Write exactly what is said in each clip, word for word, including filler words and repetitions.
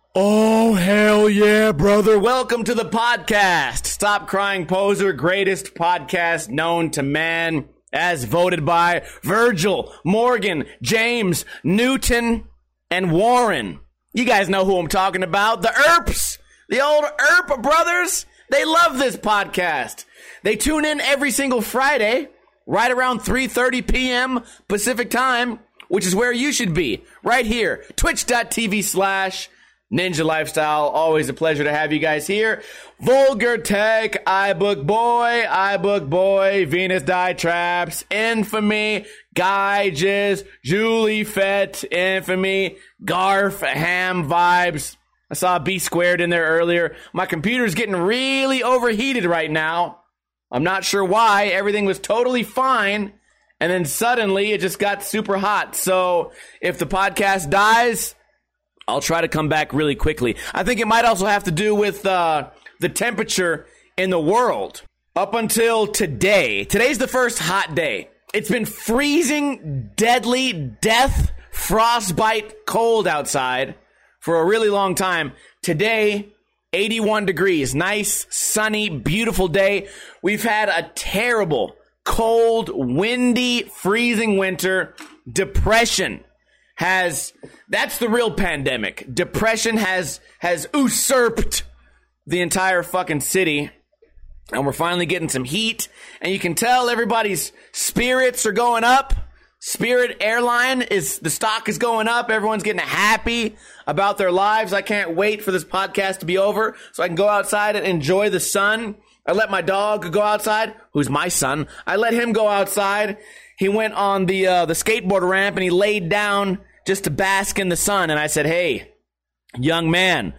Oh, hell yeah, brother. Welcome to the podcast. Stop Crying Poser, greatest podcast known to man, as voted by Virgil, Morgan, James, Newton, and Warren. You guys know who I'm talking about. The Earps. The old Earp brothers. They love this podcast. They tune in every single Friday, right around three thirty p.m. Pacific time, which is where you should be. Right here. Twitch.tv slash Ninja Lifestyle. Always a pleasure to have you guys here. Vulgar Tech, iBook Boy, iBook Boy, Venus Die Traps, Infamy, Guy Jizz, Julie Fett, Infamy, Garf, Ham Vibes. I saw B Squared in there earlier. My computer's getting really overheated right now. I'm not sure why. Everything was totally fine, and then suddenly it just got super hot. So if the podcast dies, I'll try to come back really quickly. I think it might also have to do with uh, the temperature in the world. Up until today, today's the first hot day. It's been freezing, deadly, death, frostbite cold outside for a really long time. Today, eighty-one degrees. Nice, sunny, beautiful day. We've had a terrible, cold, windy, freezing winter. Depression has, that's the real pandemic. Depression has, has usurped the entire fucking city. And we're finally getting some heat. And you can tell everybody's spirits are going up. Spirit Airline is, the stock is going up. Everyone's getting happy about their lives. I can't wait for this podcast to be over so I can go outside and enjoy the sun. I let my dog go outside, who's my son. I let him go outside. He went on the, uh, the skateboard ramp and he laid down just to bask in the sun. And I said, hey, young man,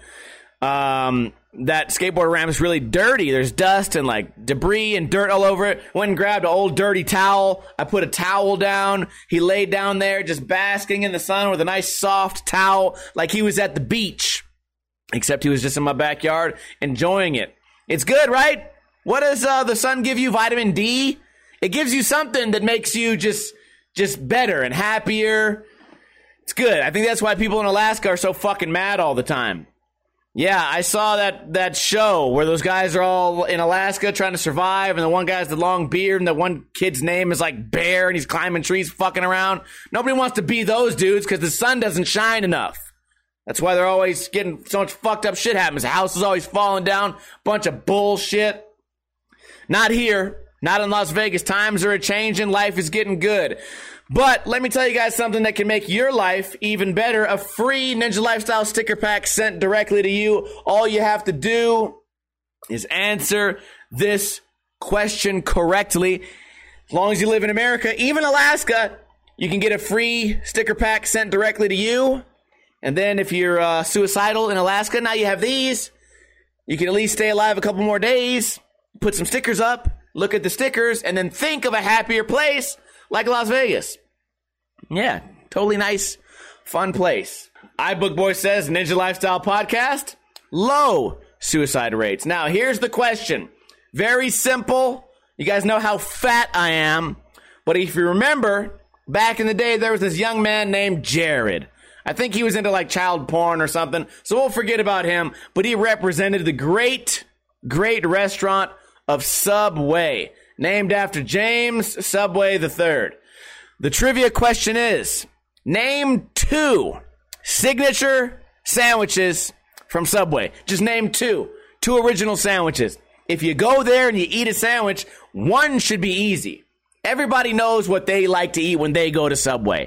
um, that skateboard ramp is really dirty. There's dust and like debris and dirt all over it. Went and grabbed an old dirty towel. I put a towel down. He laid down there just basking in the sun with a nice soft towel like he was at the beach. Except he was just in my backyard enjoying it. It's good, right? What does uh, the sun give you? Vitamin D? It gives you something that makes you just just better and happier. It's good. I think that's why people in Alaska are so fucking mad all the time. Yeah, I saw that, that show where those guys are all in Alaska trying to survive, and the one guy has the long beard, and the one kid's name is like Bear, and he's climbing trees, fucking around. Nobody wants to be those dudes because the sun doesn't shine enough. That's why they're always getting so much fucked up shit happens. The house is always falling down. Bunch of bullshit. Not here. Not in Las Vegas. Times are a-changing. Life is getting good. But let me tell you guys something that can make your life even better. A free Ninja Lifestyle sticker pack sent directly to you. All you have to do is answer this question correctly. As long as you live in America, even Alaska, you can get a free sticker pack sent directly to you. And then if you're uh, suicidal in Alaska, now you have these. You can at least stay alive a couple more days. Put some stickers up. Look at the stickers. And then think of a happier place like Las Vegas. Yeah, totally nice, fun place. iBook Boy says, Ninja Lifestyle Podcast, low suicide rates. Now, here's the question. Very simple. You guys know how fat I am. But if you remember, back in the day, there was this young man named Jared. I think he was into like child porn or something. So we'll forget about him. But he represented the great, great restaurant of Subway, named after James Subway the third. The trivia question is, name two signature sandwiches from Subway. Just name two. Two original sandwiches. If you go there and you eat a sandwich, one should be easy. Everybody knows what they like to eat when they go to Subway.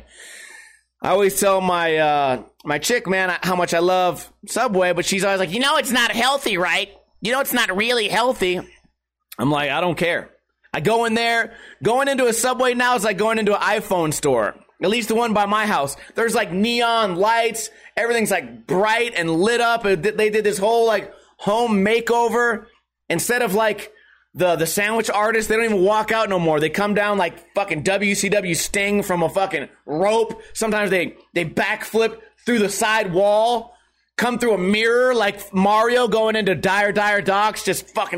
I always tell my uh, my chick, man, how much I love Subway, but she's always like, you know it's not healthy, right? You know it's not really healthy. I'm like, I don't care. I go in there, going into a Subway now is like going into an iPhone store. At least the one by my house. There's like neon lights. Everything's like bright and lit up. They did this whole like home makeover. Instead of like the, the sandwich artists, they don't even walk out no more. They come down like fucking W C W Sting from a fucking rope. Sometimes they, they backflip through the side wall. Come through a mirror like Mario going into Dire Dire Docks, just fucking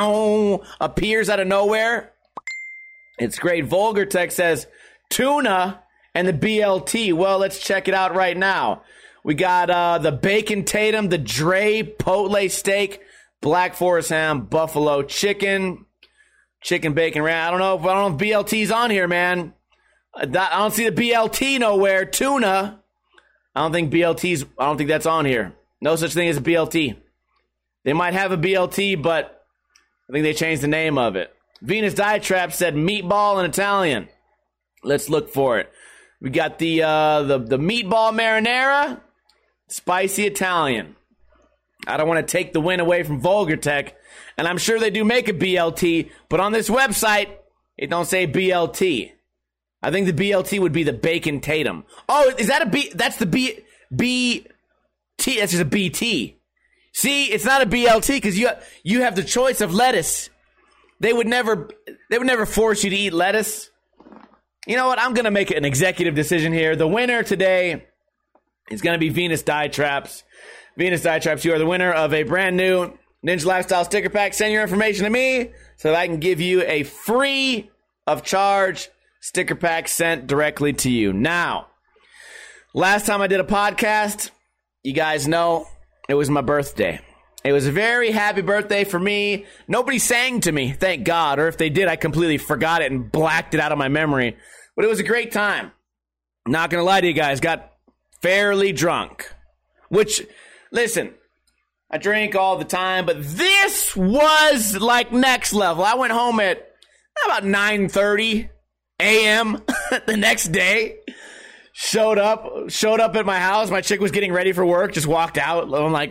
appears out of nowhere. It's great. Vulgar Tech says tuna and the B L T. Well, let's check it out right now. We got uh, the Bacon Tatum, the Dre Potle Steak, Black Forest Ham, Buffalo Chicken, Chicken Bacon Ranch. I don't know if I don't know if B L T's on here, man. I don't see the B L T nowhere. Tuna. I don't think B L T's. I don't think that's on here. No such thing as a B L T. They might have a B L T, but I think they changed the name of it. Venus Dietrap said meatball in Italian. Let's look for it. We got the uh, the the meatball marinara, spicy Italian. I don't want to take the win away from Vulgar Tech, and I'm sure they do make a B L T, but on this website, it don't say B L T. I think the B L T would be the Bacon Tatum. Oh, is that a B? That's the B B T. That's just a B T. See, it's not a B L T because you you have the choice of lettuce. They would never they would never force you to eat lettuce. You know what? I'm gonna make an executive decision here. The winner today is gonna be Venus Dietraps. Venus Dietraps, you are the winner of a brand new Ninja Lifestyle sticker pack. Send your information to me so that I can give you a free of charge sticker pack sent directly to you. Now, last time I did a podcast, you guys know it was my birthday. It was a very happy birthday for me. Nobody sang to me, thank God. Or if they did, I completely forgot it and blacked it out of my memory. But it was a great time. Not going to lie to you guys, got fairly drunk. Which, listen, I drink all the time, but this was like next level. I went home at about nine thirty a.m. the next day. Showed up, showed up at my house. My chick was getting ready for work, just walked out. I'm like,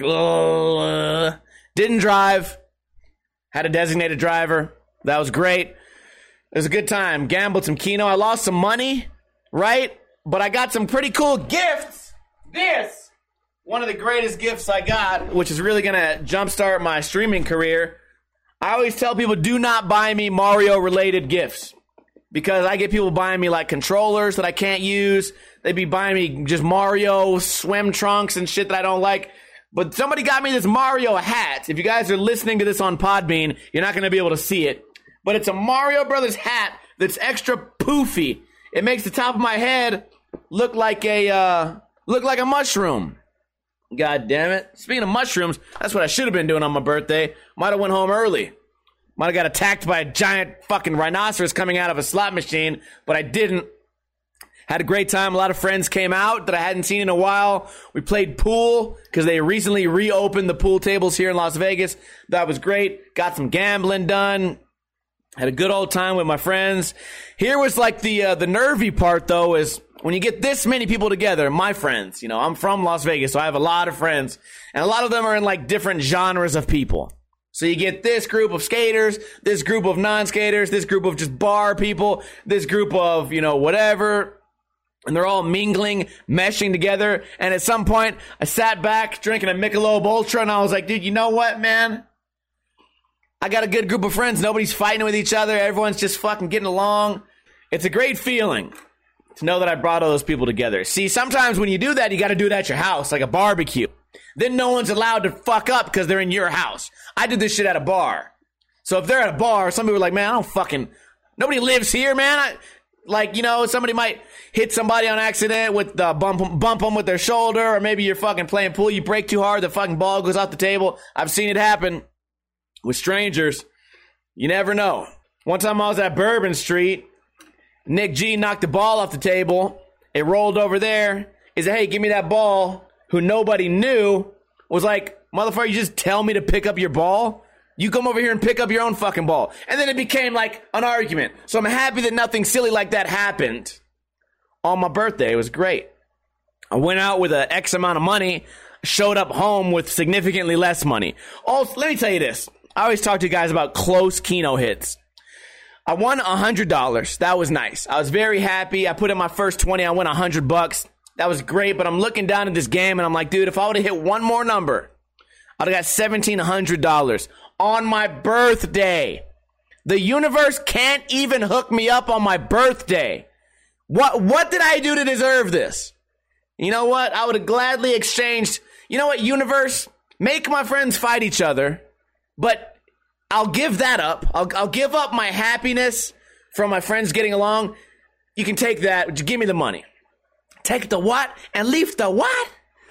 oh, didn't drive. Had a designated driver. That was great. It was a good time. Gambled some Keno. I lost some money, right? But I got some pretty cool gifts. This, one of the greatest gifts I got, which is really going to jumpstart my streaming career. I always tell people, do not buy me Mario-related gifts. Because I get people buying me, like, controllers that I can't use. They'd be buying me just Mario swim trunks and shit that I don't like. But somebody got me this Mario hat. If you guys are listening to this on Podbean, you're not going to be able to see it. But it's a Mario Brothers hat that's extra poofy. It makes the top of my head look like a, uh, look like a mushroom. God damn it. Speaking of mushrooms, that's what I should have been doing on my birthday. Might have went home early. Might have got attacked by a giant fucking rhinoceros coming out of a slot machine, but I didn't. Had a great time. A lot of friends came out that I hadn't seen in a while. We played pool because they recently reopened the pool tables here in Las Vegas. That was great. Got some gambling done. Had a good old time with my friends. Here was like the uh, the nervy part, though, is when you get this many people together, my friends. You know, I'm from Las Vegas, so I have a lot of friends. And a lot of them are in like different genres of people. So you get this group of skaters, this group of non-skaters, this group of just bar people, this group of, you know, whatever. And they're all mingling, meshing together. And at some point, I sat back drinking a Michelob Ultra, and I was like, dude, you know what, man? I got a good group of friends. Nobody's fighting with each other. Everyone's just fucking getting along. It's a great feeling to know that I brought all those people together. See, sometimes when you do that, you got to do it at your house, like a barbecue. Then no one's allowed to fuck up because they're in your house. I did this shit at a bar. So if they're at a bar, some people are like, man, I don't fucking, nobody lives here, man. I, like, you know, somebody might hit somebody on accident with the bump, bump them with their shoulder, or maybe you're fucking playing pool, you break too hard, the fucking ball goes off the table. I've seen it happen with strangers. You never know. One time I was at Bourbon Street. Nick G knocked the ball off the table. It rolled over there. He said, hey, give me that ball. Who nobody knew was like, motherfucker, you just tell me to pick up your ball? You come over here and pick up your own fucking ball. And then it became like an argument. So I'm happy that nothing silly like that happened on my birthday. It was great. I went out with an X amount of money, showed up home with significantly less money. Also, let me tell you this. I always talk to you guys about close Keno hits. I won one hundred dollars. That was nice. I was very happy. I put in my first twenty. I won one hundred bucks. That was great, but I'm looking down at this game, and I'm like, dude, if I would have hit one more number, I'd have got seventeen hundred dollars on my birthday. The universe can't even hook me up on my birthday. What what did I do to deserve this? You know what? I would have gladly exchanged. You know what, universe? Make my friends fight each other, but I'll give that up. I'll, I'll give up my happiness from my friends getting along. You can take that. Give me the money. Take the what and leave the what?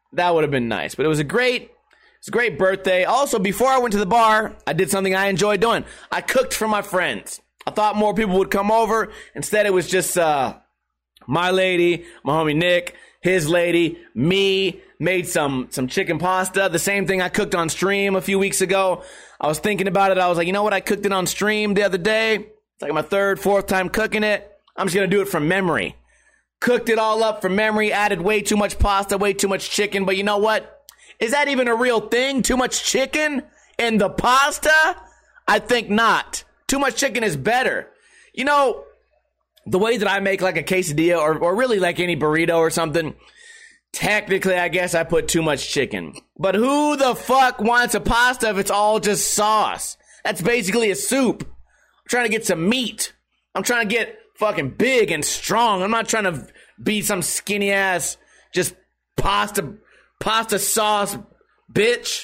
That would have been nice. But it was a great, it was a great birthday. Also, before I went to the bar, I did something I enjoyed doing. I cooked for my friends. I thought more people would come over. Instead, it was just uh, my lady, my homie Nick, his lady, me, made some some chicken pasta. The same thing I cooked on stream a few weeks ago. I was thinking about it. I was like, you know what? I cooked it on stream the other day. It's like my third, fourth time cooking it. I'm just going to do it from memory. Cooked it all up from memory, added way too much pasta, way too much chicken. But you know what? Is that even a real thing? Too much chicken in the pasta? I think not. Too much chicken is better. You know, the way that I make like a quesadilla or, or really like any burrito or something, technically I guess I put too much chicken. But who the fuck wants a pasta if it's all just sauce? That's basically a soup. I'm trying to get some meat. I'm trying to get fucking big and strong. I'm not trying to be some skinny ass just pasta pasta sauce bitch.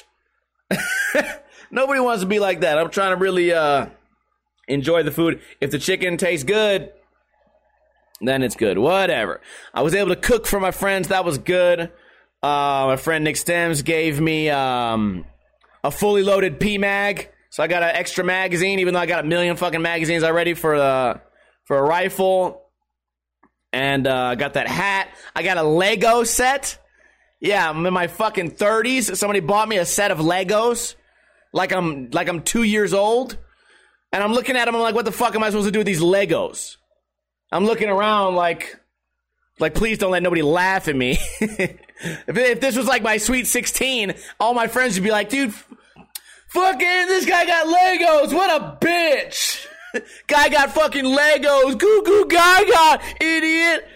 Nobody wants to be like that. I'm trying to really uh enjoy the food. If the chicken tastes good, then it's good. Whatever. I was able to cook for my friends. That was good. Uh, my friend Nick Stems gave me um, a fully loaded P MAG. So I got an extra magazine, even though I got a million fucking magazines already for the for a rifle. And I uh, got that hat. I got a Lego set. Yeah, I'm in my fucking thirties. Somebody bought me a set of Legos. Like I'm like I'm two years old. And I'm looking at them, I'm like, what the fuck am I supposed to do with these Legos? I'm looking around like, like, please don't let nobody laugh at me. if, if this was like my Sweet sixteen, all my friends would be like, dude, f- fucking, this guy got Legos. What a bitch. Guy got fucking Legos. Goo goo gaga, idiot.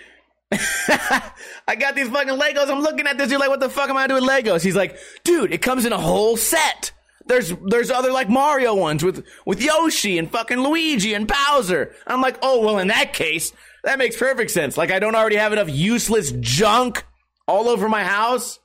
I got these fucking Legos. I'm looking at this dude like, what the fuck am I doing with Legos? He's like, dude, it comes in a whole set. There's there's other like Mario ones with, with Yoshi and fucking Luigi and Bowser. I'm like, oh, well, in that case, that makes perfect sense. Like, I don't already have enough useless junk all over my house.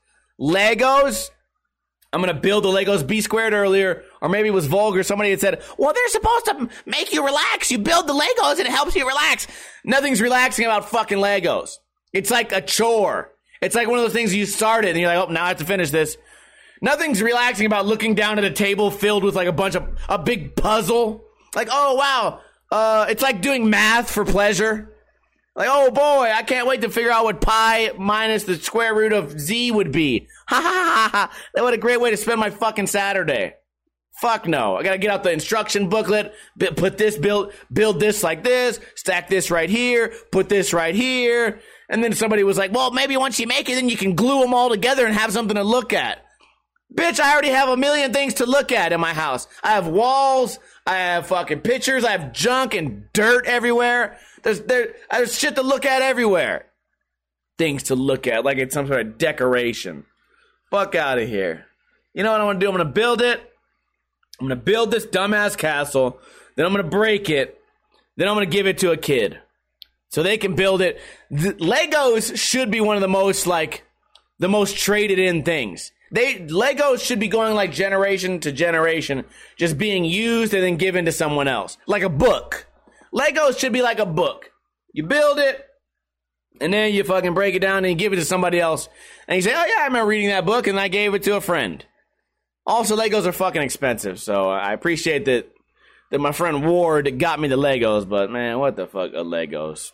Legos. I'm going to build the Legos B squared earlier. Or maybe it was Vulgar. Somebody had said, well, they're supposed to make you relax. You build the Legos and it helps you relax. Nothing's relaxing about fucking Legos. It's like a chore. It's like one of those things you started and you're like, oh, now I have to finish this. Nothing's relaxing about looking down at a table filled with like a bunch of, a big puzzle. Like, oh, wow. Uh, it's like doing math for pleasure. Like, oh boy, I can't wait to figure out what pi minus the square root of z would be. Ha ha ha ha. That would a great way to spend my fucking Saturday. Fuck no. I gotta get out the instruction booklet, put this, build, build this like this, stack this right here, put this right here. And then somebody was like, well, maybe once you make it, then you can glue them all together and have something to look at. Bitch, I already have a million things to look at in my house. I have walls, I have fucking pictures, I have junk and dirt everywhere. There's there, there's shit to look at everywhere. Things to look at, like it's some sort of decoration. Fuck out of here. You know what I want to do? I'm going to build it. I'm going to build this dumbass castle. Then I'm going to break it. Then I'm going to give it to a kid. So they can build it. The Legos should be one of the most, like, the most traded in things. They Legos should be going like generation to generation, just being used and then given to someone else. Like a book. Legos should be like a book. You build it, and then you fucking break it down and you give it to somebody else. And you say, oh yeah, I remember reading that book and I gave it to a friend. Also, Legos are fucking expensive, so I appreciate that that my friend Ward got me the Legos, but man, what the fuck are Legos?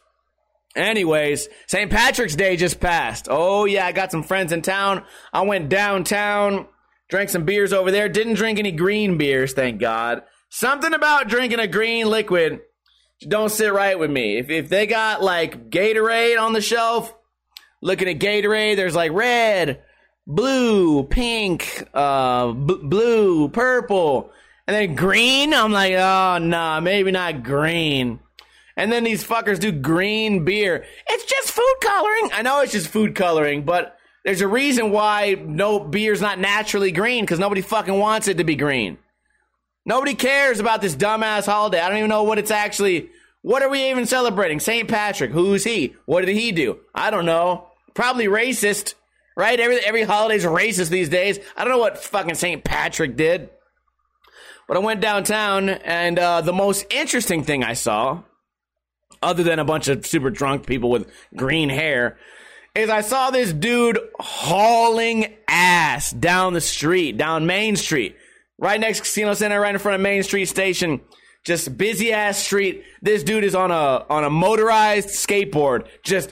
Anyways, Saint Patrick's Day just passed. Oh, yeah, I got some friends in town. I went downtown, drank some beers over there. Didn't drink any green beers, thank God. Something about drinking a green liquid don't sit right with me. If if they got, like, Gatorade on the shelf, looking at Gatorade, there's, like, red, blue, pink, uh, b- blue, purple, and then green. I'm like, oh, nah, maybe not green. And then these fuckers do green beer. It's just food coloring. I know it's just food coloring, but there's a reason why no beer's not naturally green, because nobody fucking wants it to be green. Nobody cares about this dumbass holiday. I don't even know what it's actually... What are we even celebrating? Saint Patrick. Who's he? What did he do? I don't know. Probably racist, right? Every, every holiday's racist these days. I don't know what fucking Saint Patrick did. But I went downtown, and uh, the most interesting thing I saw... other than a bunch of super drunk people with green hair, is I saw this dude hauling ass down the street, down Main Street, right next to Casino Center, right in front of Main Street Station. Just busy ass street. This dude is on a on a motorized skateboard, just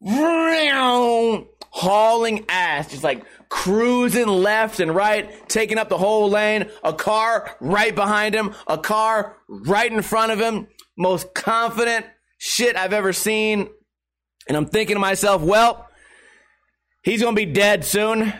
hauling ass, just like cruising left and right, taking up the whole lane. A car right behind him, a car right in front of him. Most confident shit I've ever seen. And I'm thinking to myself, well, he's gonna be dead soon.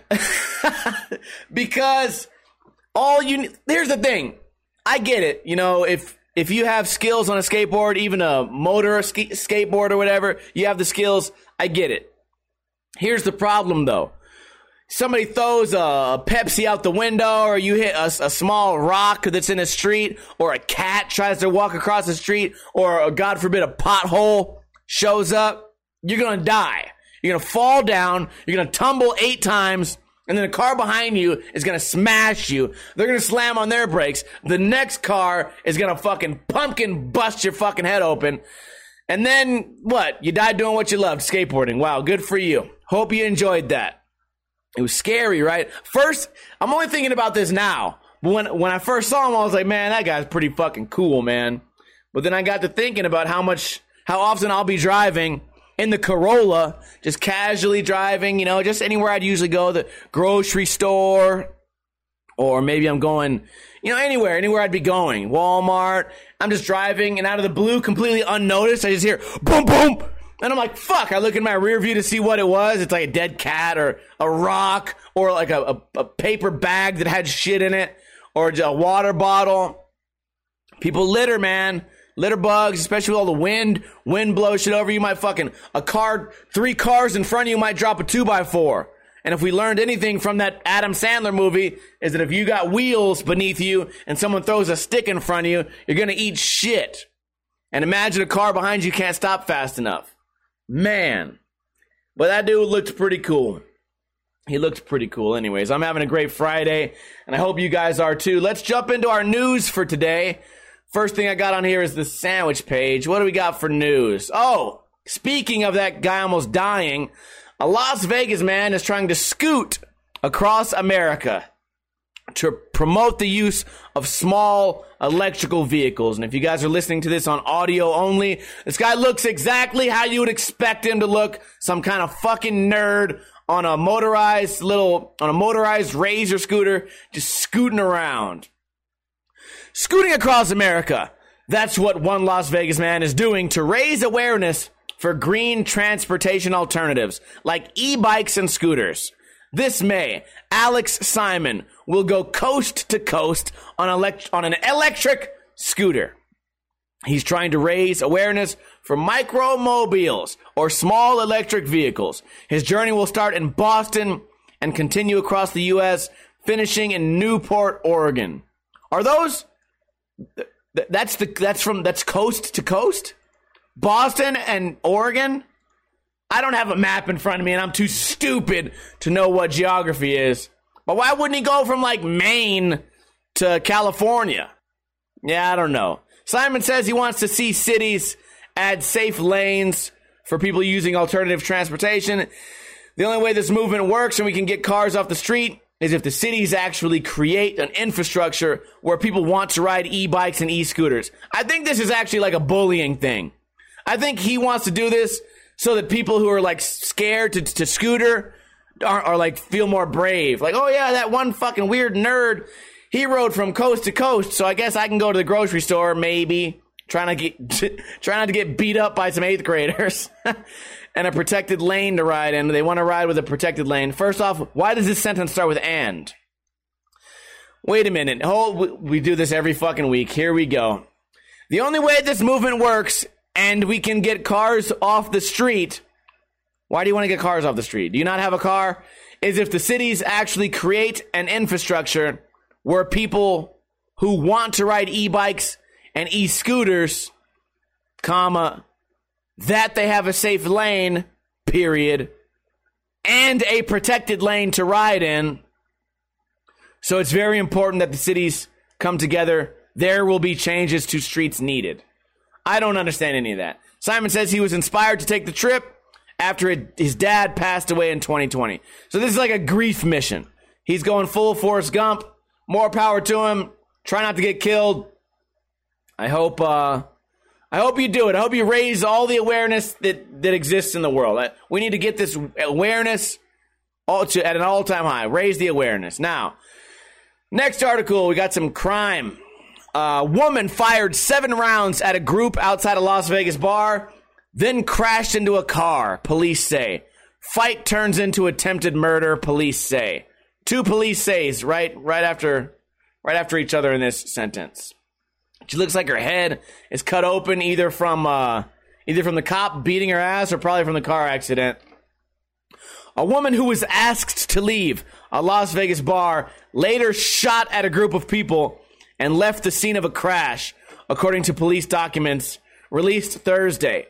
Because all you here's the thing. I get it. You know, if if you have skills on a skateboard, even a motor sk- skateboard or whatever, you have the skills. I get it. Here's the problem, though. Somebody throws a Pepsi out the window, or you hit a, a small rock that's in the street, or a cat tries to walk across the street, or, God forbid, a pothole shows up. You're going to die. You're going to fall down. You're going to tumble eight times. And then a car behind you is going to smash you. They're going to slam on their brakes. The next car is going to fucking pumpkin bust your fucking head open. And then, what? You died doing what you loved, skateboarding. Wow, good for you. Hope you enjoyed that. It was scary, right? First, I'm only thinking about this now. But when, when I first saw him, I was like, man, that guy's pretty fucking cool, man. But then I got to thinking about how much, how often I'll be driving in the Corolla, just casually driving, you know, just anywhere I'd usually go, the grocery store, or maybe I'm going, you know, anywhere, anywhere I'd be going, Walmart. I'm just driving, and out of the blue, completely unnoticed, I just hear boom, boom, and I'm like, fuck. I look in my rear view to see what it was. It's like a dead cat, or a rock, or like a, a, a paper bag that had shit in it, or a water bottle. People litter, man. Litter bugs, especially with all the wind. Wind blows shit over. You might fucking, a car, three cars in front of you might drop a two by four. And if we learned anything from that Adam Sandler movie, is that if you got wheels beneath you and someone throws a stick in front of you, you're going to eat shit. And imagine a car behind you can't stop fast enough. Man. But that dude looked pretty cool. He looked pretty cool anyways. I'm having a great Friday, and I hope you guys are too. Let's jump into our news for today. First thing I got on here is the sandwich page. What do we got for news? Oh, speaking of that guy almost dying, a Las Vegas man is trying to scoot across America to promote the use of small electrical vehicles. And if you guys are listening to this on audio only, this guy looks exactly how you would expect him to look. Some kind of fucking nerd on a motorized little, on a motorized Razor scooter, just scooting around. Scooting across America. That's what one Las Vegas man is doing to raise awareness for green transportation alternatives like e-bikes and scooters. This May, Alex Simon will go coast to coast on, elect- on an electric scooter. He's trying to raise awareness for micromobiles or small electric vehicles. His journey will start in Boston and continue across the U S, finishing in Newport, Oregon. Are those... Th- that's the that's from that's coast to coast? Boston and Oregon? I don't have a map in front of me, and I'm too stupid to know what geography is. But why wouldn't he go from, like, Maine to California? Yeah, I don't know. Simon says he wants to see cities add safe lanes for people using alternative transportation. The only way this movement works and we can get cars off the street is if the cities actually create an infrastructure where people want to ride e-bikes and e-scooters. I think this is actually like a bullying thing. I think he wants to do this so that people who are like scared to, to scooter are, are like feel more brave. Like, oh yeah, that one fucking weird nerd, he rode from coast to coast, so I guess I can go to the grocery store, maybe. Trying to get, try not to get beat up by some eighth graders. And a protected lane to ride in. They want to ride with a protected lane. First off, why does this sentence start with and? Wait a minute. Hold, we do this every fucking week. Here we go. The only way this movement works and we can get cars off the street. Why do you want to get cars off the street? Do you not have a car? Is if the cities actually create an infrastructure where people who want to ride e-bikes and e-scooters, comma, that they have a safe lane, period, and a protected lane to ride in. So it's very important that the cities come together. There will be changes to streets needed. I don't understand any of that. Simon says he was inspired to take the trip after it, his dad passed away in twenty twenty. So this is like a grief mission. He's going full Forrest Gump. More power to him. Try not to get killed. I hope uh, I hope you do it. I hope you raise all the awareness that, that exists in the world. We need to get this awareness all to, at an all-time high. Raise the awareness. Now, next article, we got some crime. A uh, woman fired seven rounds at a group outside a Las Vegas bar, then crashed into a car, police say. Fight turns into attempted murder, police say. Two police says right right after right after each other in this sentence. She looks like her head is cut open either from uh, either from the cop beating her ass or probably from the car accident. A woman who was asked to leave a Las Vegas bar later shot at a group of people and left the scene of a crash, according to police documents released Thursday.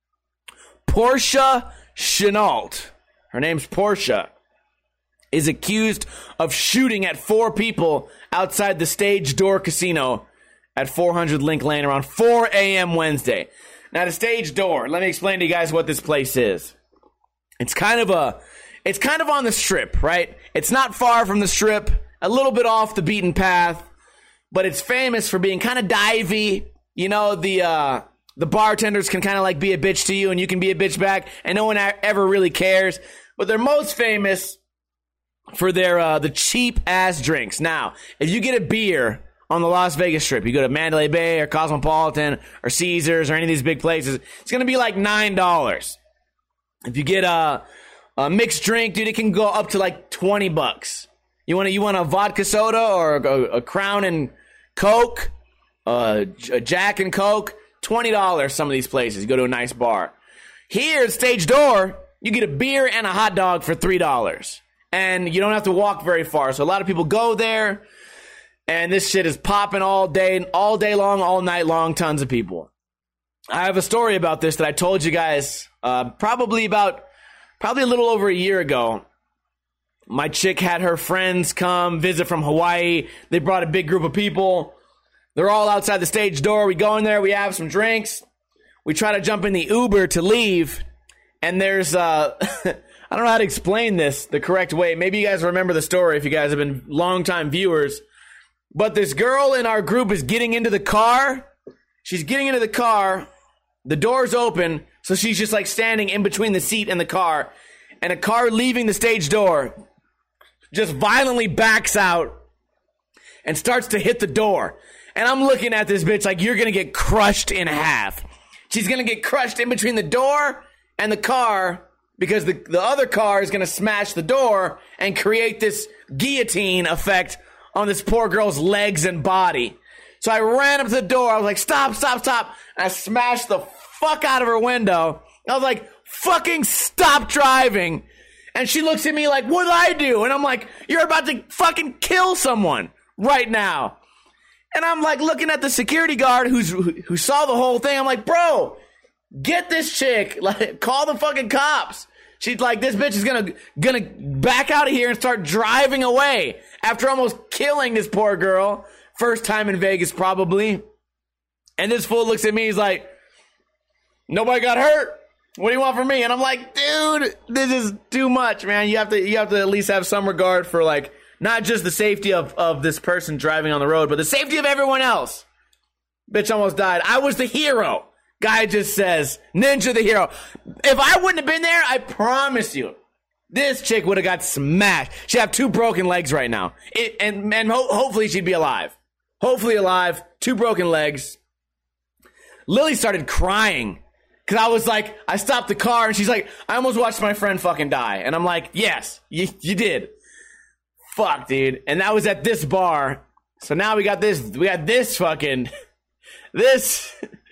Portia Chenault, her name's Portia, is accused of shooting at four people outside the Stage Door Casino at four hundred Link Lane around four a.m. Wednesday. Now, the Stage Door, let me explain to you guys what this place is. It's kind of a, it's kind of on the Strip, right? It's not far from the Strip, a little bit off the beaten path, but it's famous for being kind of divey. You know, the uh, the bartenders can kind of like be a bitch to you, and you can be a bitch back, and no one ever really cares. But they're most famous for their uh, the cheap ass drinks. Now, if you get a beer on the Las Vegas Strip, you go to Mandalay Bay or Cosmopolitan or Caesars or any of these big places, it's gonna be like nine dollars. If you get a, a mixed drink, dude, it can go up to like twenty bucks. You want a, you want a vodka soda or a, a Crown and Coke, uh, a Jack and Coke, twenty dollars. Some of these places, you go to a nice bar. Here at Stage Door, you get a beer and a hot dog for three dollars. And you don't have to walk very far. So a lot of people go there, and this shit is popping all day, all day long, all night long, tons of people. I have a story about this that I told you guys uh, probably about, probably a little over a year ago. My chick had her friends come visit from Hawaii. They brought a big group of people. They're all outside the Stage Door. We go in there, we have some drinks. We try to jump in the Uber to leave, and there's... Uh, I don't know how to explain this the correct way. Maybe you guys remember the story if you guys have been longtime viewers. But this girl in our group is getting into the car. She's getting into the car. The door's open. So she's just like standing in between the seat and the car. And a car leaving the Stage Door just violently backs out and starts to hit the door. And I'm looking at this bitch like, you're going to get crushed in half. She's going to get crushed in between the door and the car, because the, the other car is going to smash the door and create this guillotine effect on this poor girl's legs and body. So I ran up to the door. I was like, stop, stop, stop. And I smashed the fuck out of her window. I was like, fucking stop driving. And she looks at me like, what did I do? And I'm like, you're about to fucking kill someone right now. And I'm like looking at the security guard who's who, who saw the whole thing. I'm like, bro, get this chick. Like, call the fucking cops. She's like, this bitch is gonna gonna back out of here and start driving away after almost killing this poor girl. First time in Vegas, probably. And this fool looks at me. He's like, nobody got hurt. What do you want from me? And I'm like, dude, this is too much, man. You have to you have to at least have some regard for, like, not just the safety of, of this person driving on the road, but the safety of everyone else. Bitch almost died. I was the hero. Guy just says, Ninja the hero. If I wouldn't have been there, I promise you, this chick would have got smashed. She'd have two broken legs right now. It, and and ho- hopefully she'd be alive. Hopefully alive. Two broken legs. Lily started crying. Because I was like, I stopped the car, and she's like, I almost watched my friend fucking die. And I'm like, yes, you, you did. Fuck, dude. And that was at this bar. So now we got this, we got this fucking, this...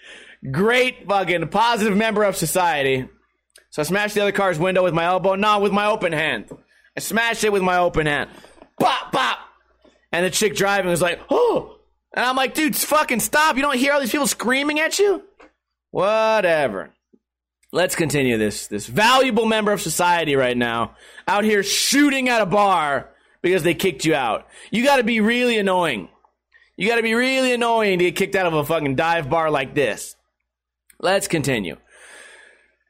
great fucking positive member of society. So I smashed the other car's window with my elbow. Not with my open hand. I smashed it with my open hand. Bop, bop. And the chick driving was like, oh. And I'm like, dude, fucking stop. You don't hear all these people screaming at you? Whatever. Let's continue this. This valuable member of society right now out here shooting at a bar because they kicked you out. You got to be really annoying. You got to be really annoying to get kicked out of a fucking dive bar like this. Let's continue.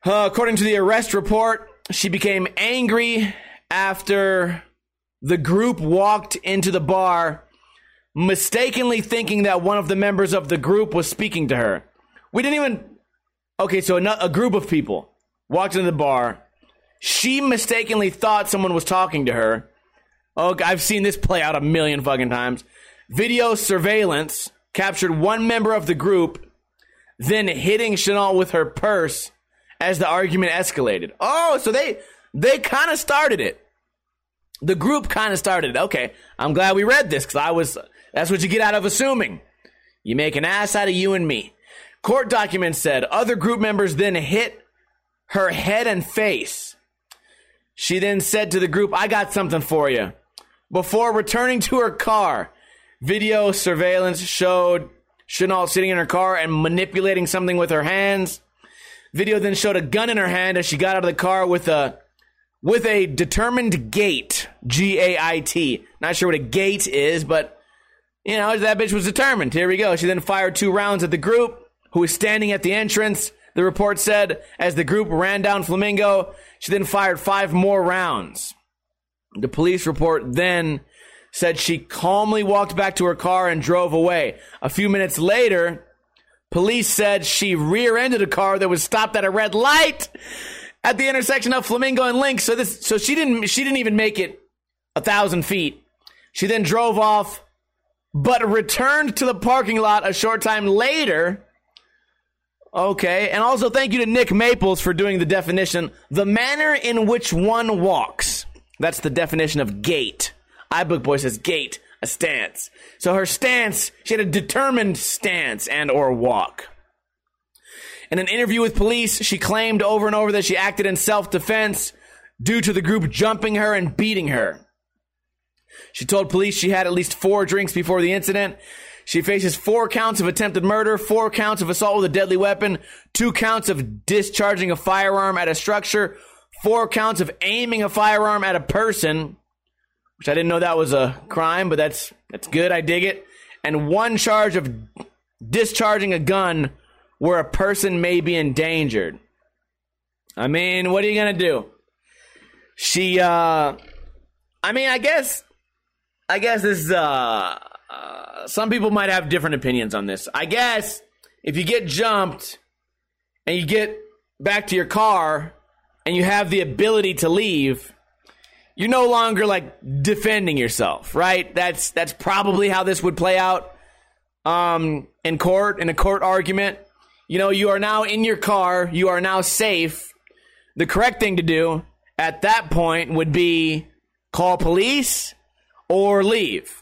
Uh, according to the arrest report, she became angry after the group walked into the bar, mistakenly thinking that one of the members of the group was speaking to her. We didn't even... Okay, so a, a group of people walked into the bar. She mistakenly thought someone was talking to her. Oh, I've seen this play out a million fucking times. Video surveillance captured one member of the group then hitting Chenault with her purse as the argument escalated. Oh, so they they kind of started it. The group kind of started it. Okay, I'm glad we read this because I was... That's what you get out of assuming. You make an ass out of you and me. Court documents said other group members then hit her head and face. She then said to the group, "I got something for you," before returning to her car. Video surveillance showed Chenault sitting in her car and manipulating something with her hands. Video then showed a gun in her hand as she got out of the car with a with a determined gait, G A I T. Not sure what a gait is, but, you know, that bitch was determined. Here we go. She then fired two rounds at the group, who was standing at the entrance, the report said, as the group ran down Flamingo. She then fired five more rounds. The police report then said she calmly walked back to her car and drove away. A few minutes later, police said she rear-ended a car that was stopped at a red light at the intersection of Flamingo and Lynx. So this, so she didn't, she didn't even make it a thousand feet. She then drove off, but returned to the parking lot a short time later. Okay, and also thank you to Nick Maples for doing the definition. The manner in which one walks. That's the definition of gait. iBookBoy says gait, a stance. So her stance, she had a determined stance and or walk. In an interview with police, she claimed over and over that she acted in self-defense due to the group jumping her and beating her. She told police she had at least four drinks before the incident. She faces four counts of attempted murder, four counts of assault with a deadly weapon, two counts of discharging a firearm at a structure, four counts of aiming a firearm at a person, which I didn't know that was a crime, but that's that's good. I dig it. And one charge of discharging a gun where a person may be endangered. I mean, what are you going to do? She, uh, I mean, I guess, I guess this is, uh, uh, some people might have different opinions on this. I guess if you get jumped and you get back to your car and you have the ability to leave, you're no longer like defending yourself, right? That's that's probably how this would play out um, in court, in a court argument. You know, you are now in your car. You are now safe. The correct thing to do at that point would be call police or leave.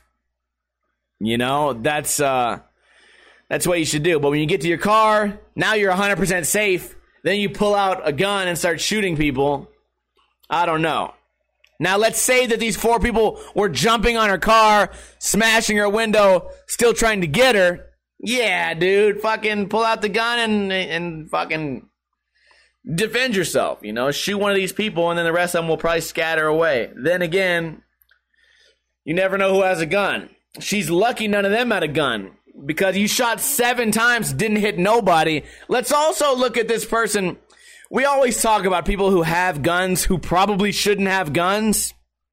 You know, that's uh, that's what you should do. But when you get to your car, now you're one hundred percent safe. Then you pull out a gun and start shooting people. I don't know. Now, let's say that these four people were jumping on her car, smashing her window, still trying to get her. Yeah, dude, fucking pull out the gun and and fucking defend yourself. You know, shoot one of these people, and then the rest of them will probably scatter away. Then again, you never know who has a gun. She's lucky none of them had a gun, because you shot seven times, didn't hit nobody. Let's also look at this person. We always talk about people who have guns who probably shouldn't have guns.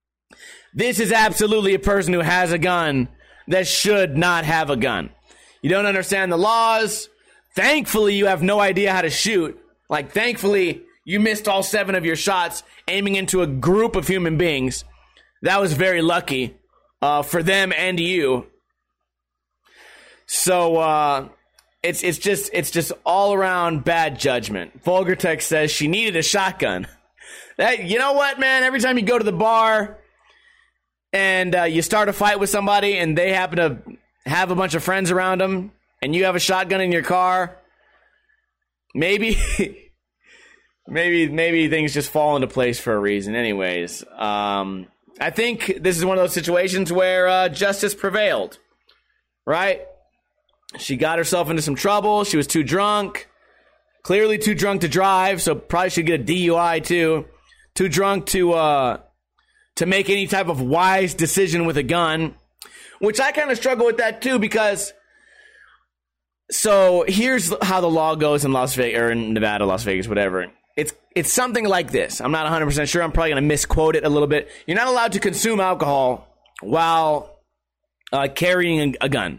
This is absolutely a person who has a gun that should not have a gun. You don't understand the laws. Thankfully, you have no idea how to shoot. Like, thankfully, you missed all seven of your shots aiming into a group of human beings. That was very lucky uh, for them and you. So, uh... It's it's just it's just all around bad judgment. Vulgar Text says she needed a shotgun. That, you know what, man? Every time you go to the bar and uh, you start a fight with somebody and they happen to have a bunch of friends around them and you have a shotgun in your car, maybe maybe maybe things just fall into place for a reason. Anyways, um, I think this is one of those situations where uh, justice prevailed, right? She got herself into some trouble. She was too drunk. Clearly too drunk to drive, so probably should get a D U I too. Too drunk to uh, to make any type of wise decision with a gun. Which I kind of struggle with that too, because... So here's how the law goes in Las Vegas, or in Nevada, Las Vegas, whatever. it's it's something like this. I'm not one hundred percent sure. I'm probably going to misquote it a little bit. You're not allowed to consume alcohol while uh, carrying a, a gun.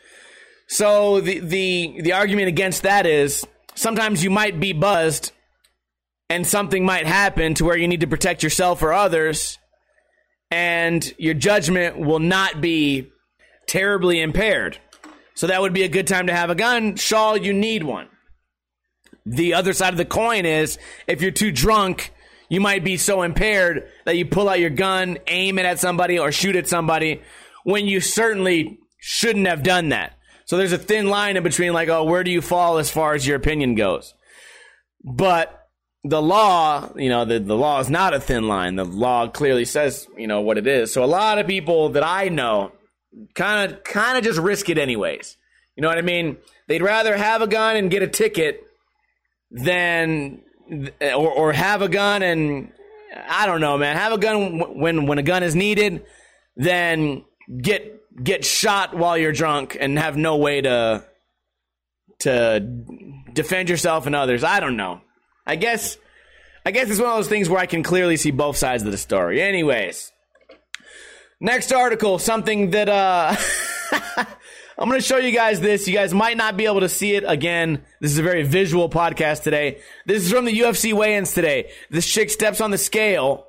So the, the the argument against that is sometimes you might be buzzed and something might happen to where you need to protect yourself or others, and your judgment will not be terribly impaired. So that would be a good time to have a gun. Shaw, you need one. The other side of the coin is if you're too drunk, you might be so impaired that you pull out your gun, aim it at somebody, or shoot at somebody when you certainly shouldn't have done that. So there's a thin line in between, like, oh, where do you fall as far as your opinion goes? But the law, you know, the, the law is not a thin line. The law clearly says, you know, what it is. So a lot of people that I know kind of kind of just risk it anyways. You know what I mean? They'd rather have a gun and get a ticket than, or, or have a gun and, I don't know, man, have a gun when when a gun is needed, than get get shot while you're drunk and have no way to to defend yourself and others. I don't know. I guess I guess it's one of those things where I can clearly see both sides of the story. Anyways, next article, something that uh I'm going to show you guys this. You guys might not be able to see it. Again, this is a very visual podcast today. This is from the U F C weigh-ins today. This chick steps on the scale.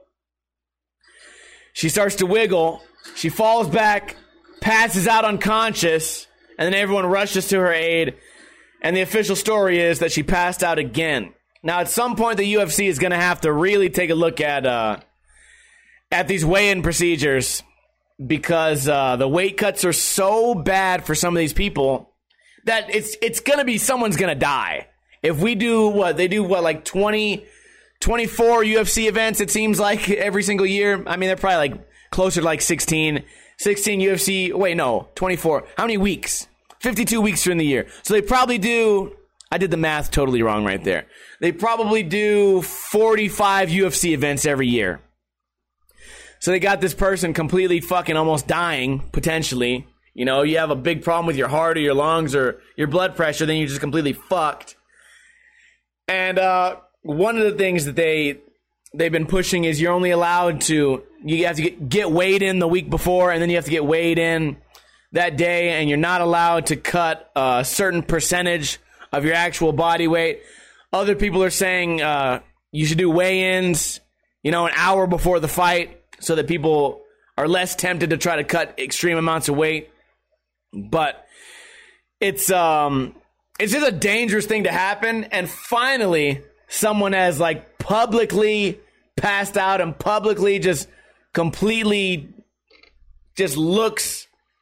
She starts to wiggle. She falls back, passes out unconscious, and then everyone rushes to her aid. And the official story is that she passed out again. Now, at some point, the U F C is going to have to really take a look at uh, at these weigh-in procedures, because uh, the weight cuts are so bad for some of these people that it's it's going to be someone's going to die. If we do what they do, what, like twenty, twenty-four U F C events, it seems like every single year. I mean, they're probably like closer to like sixteen, sixteen U F C. Wait, no, twenty-four. How many weeks? fifty-two weeks during the year. So they probably do, I did the math totally wrong right there. They probably do forty-five U F C events every year. So they got this person completely fucking almost dying, potentially. You know, you have a big problem with your heart or your lungs or your blood pressure, then you're just completely fucked. And uh, one of the things that they, they've been pushing is you're only allowed to, you have to get, get weighed in the week before, and then you have to get weighed in that day, and you're not allowed to cut a certain percentage of your actual body weight. Other people are saying uh, you should do weigh-ins, you know, an hour before the fight, so that people are less tempted to try to cut extreme amounts of weight. But it's um it's just a dangerous thing to happen. And finally, someone has like publicly passed out and publicly just completely just looks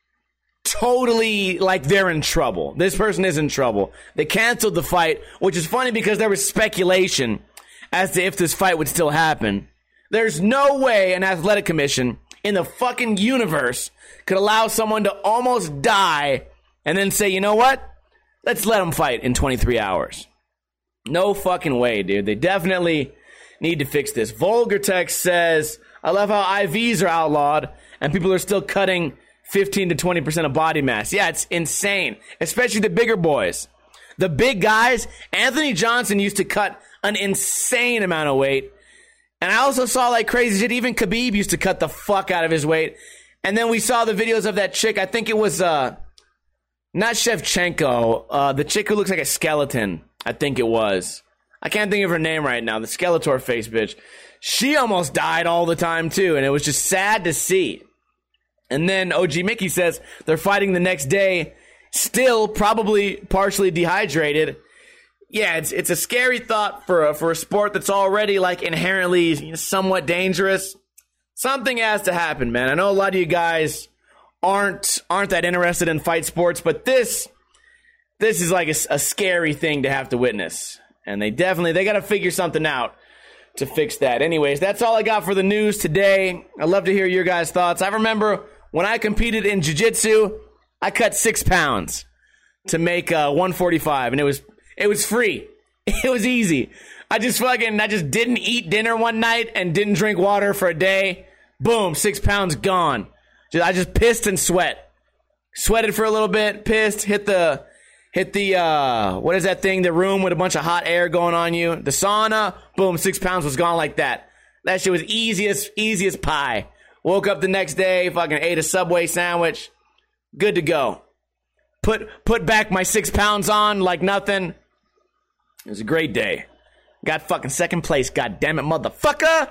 totally like they're in trouble. This person is in trouble. They canceled the fight, which is funny because there was speculation as to if this fight would still happen. There's no way an athletic commission in the fucking universe could allow someone to almost die and then say, you know what? Let's let them fight in twenty-three hours. No fucking way, dude. They definitely need to fix this. Vulgar Text says, I love how I Vs are outlawed and people are still cutting fifteen to twenty percent of body mass. Yeah, it's insane. Especially the bigger boys. The big guys, Anthony Johnson used to cut an insane amount of weight. And I also saw like crazy shit. Even Khabib used to cut the fuck out of his weight. And then we saw the videos of that chick. I think it was uh, not Shevchenko. Uh, the chick who looks like a skeleton. I think it was. I can't think of her name right now. The Skeletor face bitch. She almost died all the time too. And it was just sad to see. And then O G Mickey says they're fighting the next day. Still probably partially dehydrated. Yeah, it's it's a scary thought for a, for a sport that's already like inherently you know, somewhat dangerous. Something has to happen, man. I know a lot of you guys aren't aren't that interested in fight sports, but this this is like a, a scary thing to have to witness. And they definitely they got to figure something out to fix that. Anyways, that's all I got for the news today. I'd love to hear your guys' thoughts. I remember when I competed in jiu-jitsu, I cut six pounds to make uh, one forty-five, and it was It was free. It was easy. I just fucking, I just didn't eat dinner one night and didn't drink water for a day. Boom, six pounds gone. Just, I just pissed and sweat. Sweated for a little bit, pissed, hit the, Hit the, uh, what is that thing? The room with a bunch of hot air going on you. The sauna. Boom, six pounds was gone like that. That shit was easy as, easy as pie. Woke up the next day, fucking ate a Subway sandwich. Good to go. Put, put back my six pounds on like nothing. It was a great day. Got fucking second place, god damn it, motherfucker.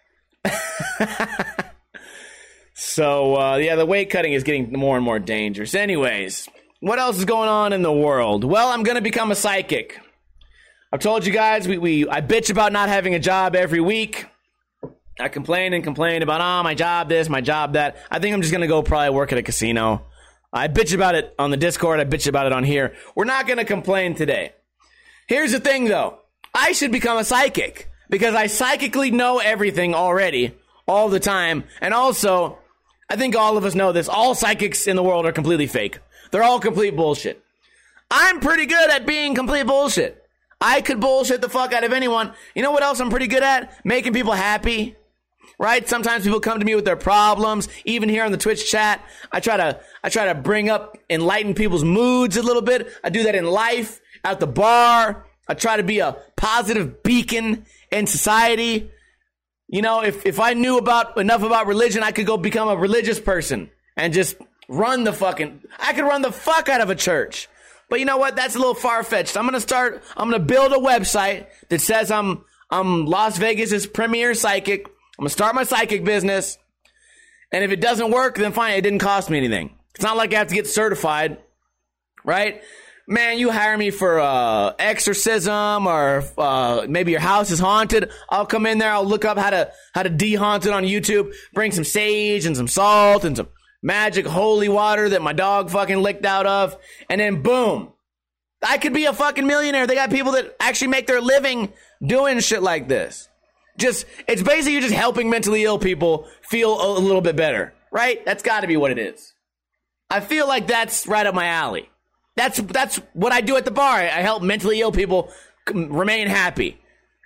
So, uh, yeah, the weight cutting is getting more and more dangerous. Anyways, what else is going on in the world? Well, I'm going to become a psychic. I've told you guys, we, we I bitch about not having a job every week. I complain and complain about, oh, my job this, my job that. I think I'm just going to go probably work at a casino. I bitch about it on the Discord. I bitch about it on here. We're not going to complain today. Here's the thing, though. I should become a psychic because I psychically know everything already, all the time. And also, I think all of us know this. All psychics in the world are completely fake. They're all complete bullshit. I'm pretty good at being complete bullshit. I could bullshit the fuck out of anyone. You know what else I'm pretty good at? Making people happy. Right? Sometimes people come to me with their problems. Even here on the Twitch chat, I try to I try to bring up, enlighten people's moods a little bit. I do that in life, at the bar. I try to be a positive beacon in society. You know, if, if I knew about enough about religion, I could go become a religious person and just run the fucking, I could run the fuck out of a church. But you know what? That's a little far-fetched. I'm going to start, I'm going to build a website that says I'm, I'm Las Vegas's premier psychic. I'm going to start my psychic business. And if it doesn't work, then fine. It didn't cost me anything. It's not like I have to get certified, right? Man, you hire me for uh, exorcism or uh, maybe your house is haunted. I'll come in there. I'll look up how to how to de-haunt it on YouTube. Bring some sage and some salt and some magic holy water that my dog fucking licked out of. And then boom. I could be a fucking millionaire. They got people that actually make their living doing shit like this. Just, it's basically you're just helping mentally ill people feel a little bit better, right? That's got to be what it is. I feel like that's right up my alley. That's that's what I do at the bar. I help mentally ill people remain happy,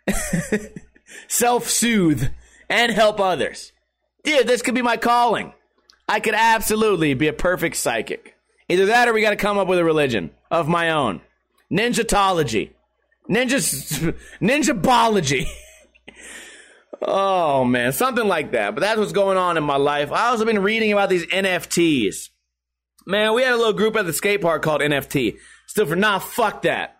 self-soothe, and help others. Dude, this could be my calling. I could absolutely be a perfect psychic. Either that or we got to come up with a religion of my own. Ninjatology. Ninja, ninjabology. Oh, man, something like that. But that's what's going on in my life. I also been reading about these N F Ts. Man, we had a little group at the skate park called N F T. Still for, nah, fuck that.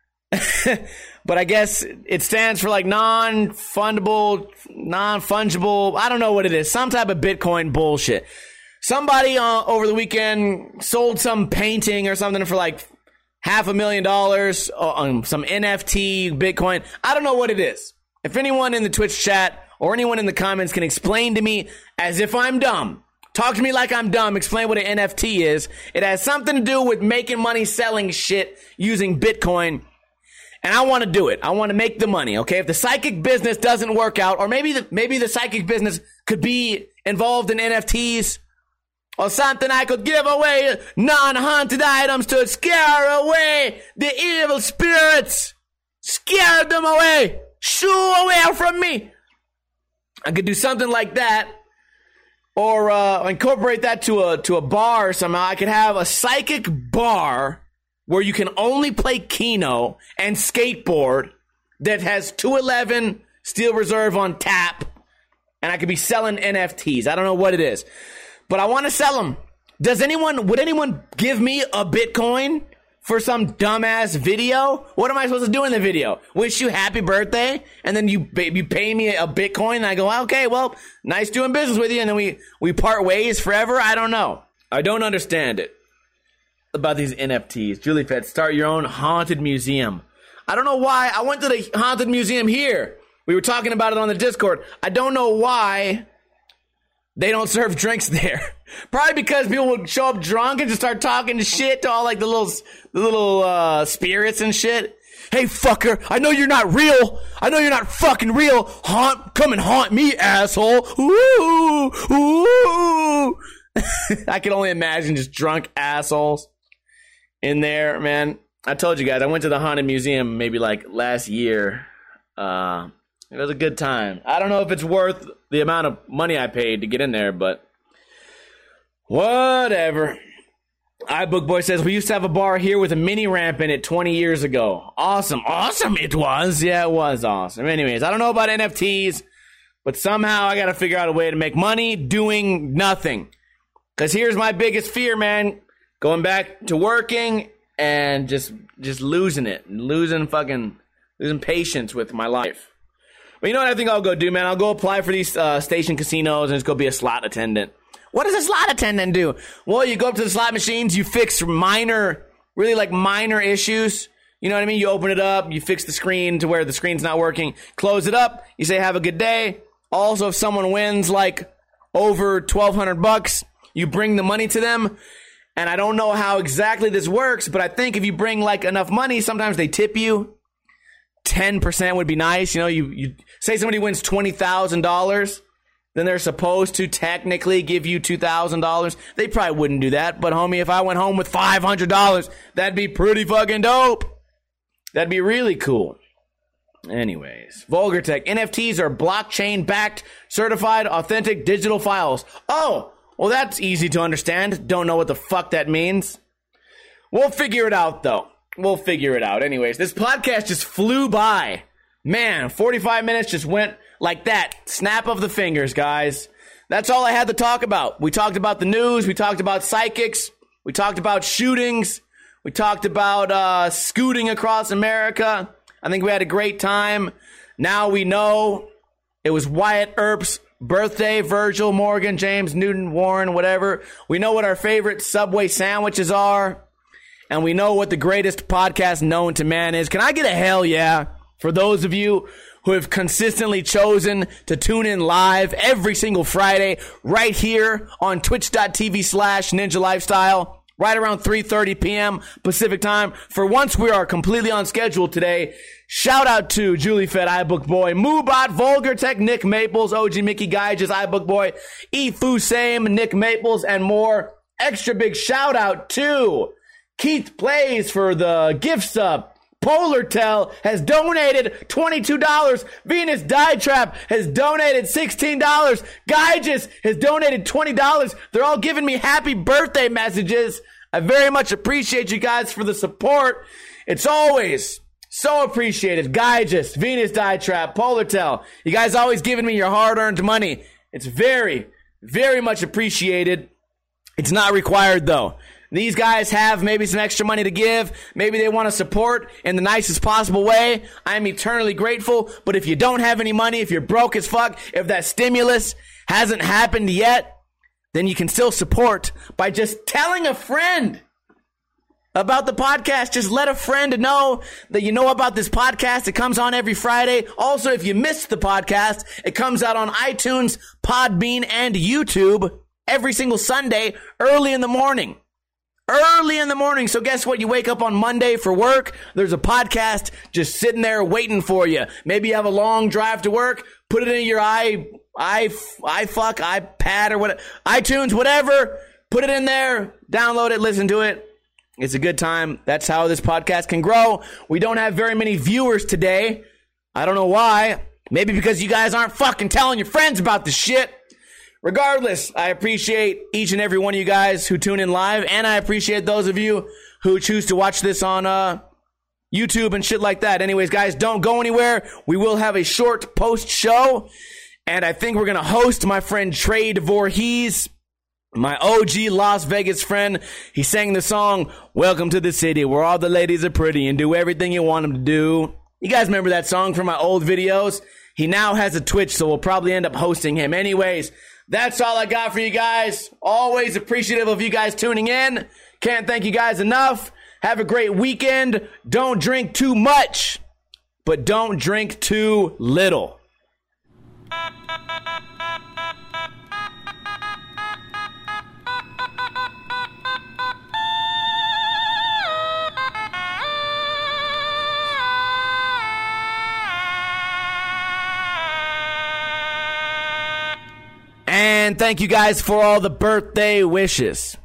But I guess it stands for like non-fundable, non-fungible, I don't know what it is. Some type of Bitcoin bullshit. Somebody uh, over the weekend sold some painting or something for like half a million dollars on some N F T, Bitcoin. I don't know what it is. If anyone in the Twitch chat or anyone in the comments can explain to me as if I'm dumb, talk to me like I'm dumb. Explain what an N F T is. It has something to do with making money selling shit using Bitcoin. And I want to do it. I want to make the money, okay? If the psychic business doesn't work out, or maybe the, maybe the psychic business could be involved in N F Ts, or something I could give away non-haunted items to scare away the evil spirits. Scare them away. Shoo away from me. I could do something like that. Or uh, incorporate that to a to a bar somehow. I could have a psychic bar where you can only play Keno and skateboard that has two eleven Steel Reserve on tap. And I could be selling N F Ts. I don't know what it is. But I want to sell them. Does anyone, would anyone give me a Bitcoin for some dumbass video? What am I supposed to do in the video? Wish you happy birthday? And then you you pay me a Bitcoin and I go, okay, well, nice doing business with you. And then we, we part ways forever? I don't know. I don't understand it about these N F Ts. Julie Fed, start your own haunted museum. I don't know why. I went to the haunted museum here. We were talking about it on the Discord. I don't know why they don't serve drinks there. Probably because people would show up drunk and just start talking shit to all like the little, the little uh, spirits and shit. Hey, fucker, I know you're not real. I know you're not fucking real. Haunt, come and haunt me, asshole. Ooh, ooh. I can only imagine just drunk assholes in there, man. I told you guys, I went to the haunted museum maybe like last year. Uh, it was a good time. I don't know if it's worth the amount of money I paid to get in there, but whatever. iBookBoy says, we used to have a bar here with a mini ramp in it twenty years ago. Awesome. Awesome it was. Yeah, it was awesome. Anyways, I don't know about N F Ts, but somehow I got to figure out a way to make money doing nothing. Because here's my biggest fear, man. Going back to working and just just losing it. Losing fucking, losing patience with my life. But you know what I think I'll go do, man? I'll go apply for these uh, station casinos and just go be a slot attendant. What does a slot attendant do? Well, you go up to the slot machines, you fix minor, really like minor issues. You know what I mean? You open it up, you fix the screen to where the screen's not working, close it up, you say have a good day. Also, if someone wins like over twelve hundred bucks, you bring the money to them. And I don't know how exactly this works, but I think if you bring like enough money, sometimes they tip you. ten percent would be nice. You know, you, you say somebody wins twenty thousand dollars. Then they're supposed to technically give you two thousand dollars. They probably wouldn't do that. But, homie, if I went home with five hundred dollars, that'd be pretty fucking dope. That'd be really cool. Anyways, Vulgar Tech. N F Ts are blockchain-backed, certified, authentic digital files. Oh, well, that's easy to understand. Don't know what the fuck that means. We'll figure it out, though. We'll figure it out. Anyways, this podcast just flew by. Man, forty-five minutes just went like that. Snap of the fingers, guys. That's all I had to talk about. We talked about the news. We talked about psychics. We talked about shootings. We talked about uh, scooting across America. I think we had a great time. Now we know it was Wyatt Earp's birthday. Virgil, Morgan, James, Newton, Warren, whatever. We know what our favorite Subway sandwiches are. And we know what the greatest podcast known to man is. Can I get a hell yeah for those of you who have consistently chosen to tune in live every single Friday right here on twitch.tv slash ninja lifestyle, right around three thirty p.m. Pacific time. For once we are completely on schedule today. Shout out to Julie Fed, iBookBoy, Moobot, Vulgar Tech, Nick Maples, O G Mickey Geiges, iBookBoy, Efu Same, Nick Maples, and more. Extra big shout out to Keith Plays for the gift sub. Polartel has donated twenty-two dollars. Venus Dietrap has donated sixteen dollars. Geiges has donated twenty dollars. They're all giving me happy birthday messages. I very much appreciate you guys for the support. It's always so appreciated. Geiges, Venus Dietrap, Polartel. You guys always giving me your hard-earned money. It's very, very much appreciated. It's not required, though. These guys have maybe some extra money to give. Maybe they want to support in the nicest possible way. I'm eternally grateful. But if you don't have any money, if you're broke as fuck, if that stimulus hasn't happened yet, then you can still support by just telling a friend about the podcast. Just let a friend know that you know about this podcast. It comes on every Friday. Also, if you missed the podcast, it comes out on iTunes, Podbean, and YouTube every single Sunday early in the morning. Early in the morning. So guess what? You wake up on Monday for work. There's a podcast just sitting there waiting for you. Maybe you have a long drive to work. Put it in your i, i, iFuck, iPad, or whatever. iTunes, whatever. Put it in there. Download it. Listen to it. It's a good time. That's how this podcast can grow. We don't have very many viewers today. I don't know why. Maybe because you guys aren't fucking telling your friends about this shit. Regardless, I appreciate each and every one of you guys who tune in live, and I appreciate those of you who choose to watch this on uh, YouTube and shit like that. Anyways, guys, don't go anywhere. We will have a short post show, and I think we're going to host my friend Trey Voorhees, my O G Las Vegas friend. He sang the song, Welcome to the City, where all the ladies are pretty and do everything you want them to do. You guys remember that song from my old videos? He now has a Twitch, so we'll probably end up hosting him. Anyways, that's all I got for you guys. Always appreciative of you guys tuning in. Can't thank you guys enough. Have a great weekend. Don't drink too much, but don't drink too little. And thank you guys for all the birthday wishes.